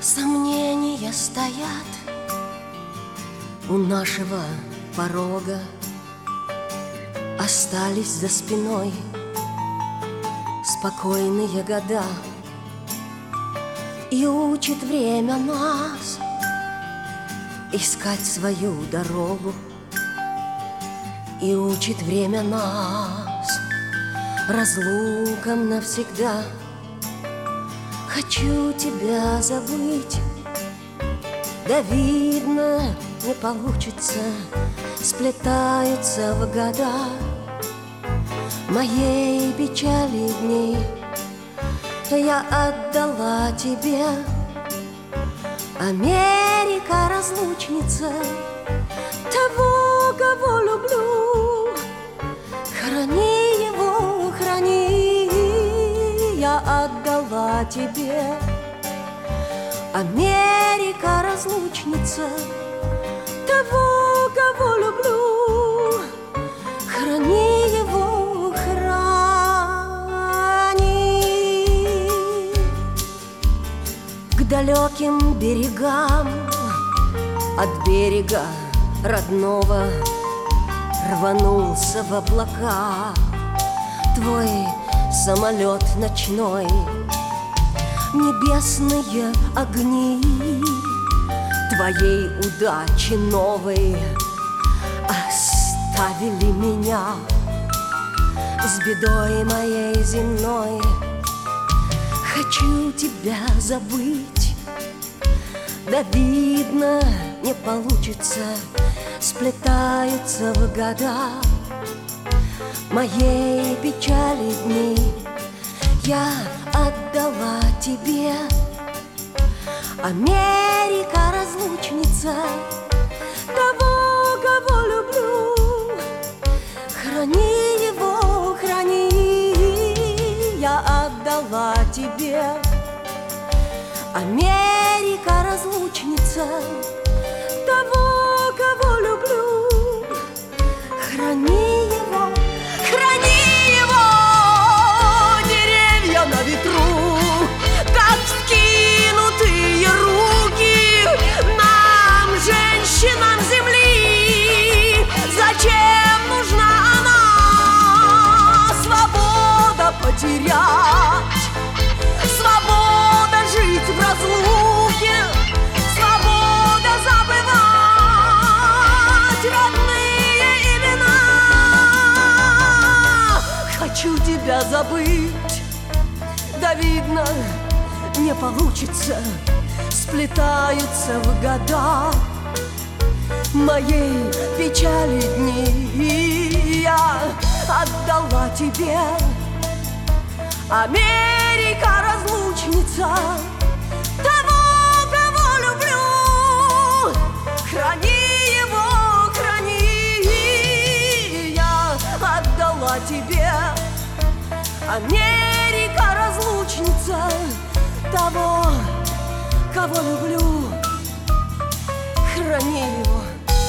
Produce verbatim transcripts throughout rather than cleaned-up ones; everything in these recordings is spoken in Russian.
Сомнения стоят у нашего порога, остались за спиной спокойные года. И учит время нас искать свою дорогу, и учит время нас разлукам навсегда. Хочу тебя забыть, да видно, не получится. Сплетаются в года моей печали дни. Я отдала тебе, Америка, разлучница, того, кого люблю. Храни его, храни, я отдала тебе, Америка, разлучница, того, кого люблю. Храни его, храни. К далеким берегам от берега родного рванулся в облака твой самолет ночной. Небесные огни твоей удачи новой оставили меня с бедой моей земной. Хочу тебя забыть, да видно, не получится. Сплетаются в года моей печали дни. Я отдала тебе, Америка, разлучница, того, кого люблю. Храни его, храни, я отдала тебе, Америка, разлучница, того, кого люблю. Храни его, храни его. Деревья на ветру, как вскинутые руки нам, женщинам земли. Зачем нужна она? Свобода потерять, свобода жить в разлуке, свобода забывать родные имена. Хочу тебя забыть, да видно, не получится. Сплетаются в года моей печали дни. И я отдала тебе, Америка, разлучница, того, кого люблю. Храни его, храни, я отдала тебе, Америка, разлучница, того, кого люблю. Храни его.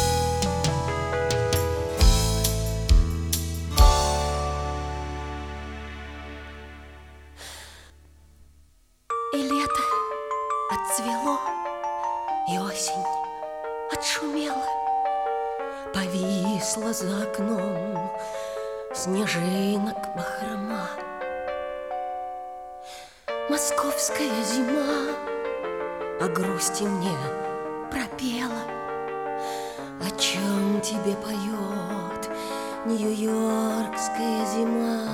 И лето отцвело, и осень отшумела. Повисла за окном снежинок бахрома. Московская зима о грусти мне пропела. О чем тебе поет нью-йоркская зима?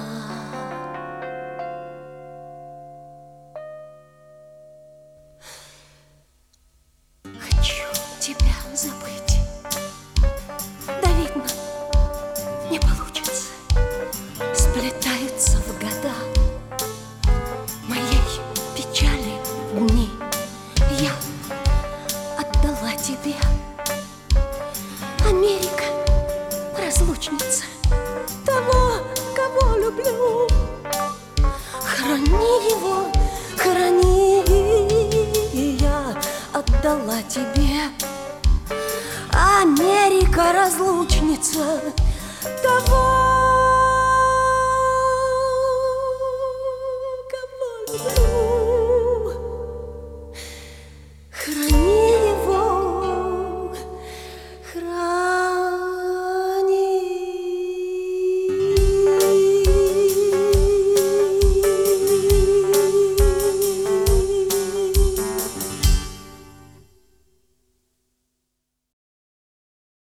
Хочу тебя забыть, да видно, не получится. Сплетаются в года моей печали дни. Я отдала тебе, Америка, разлучница, того, кого люблю. Храни его, храни, я отдала тебе, Америка, разлучница, того,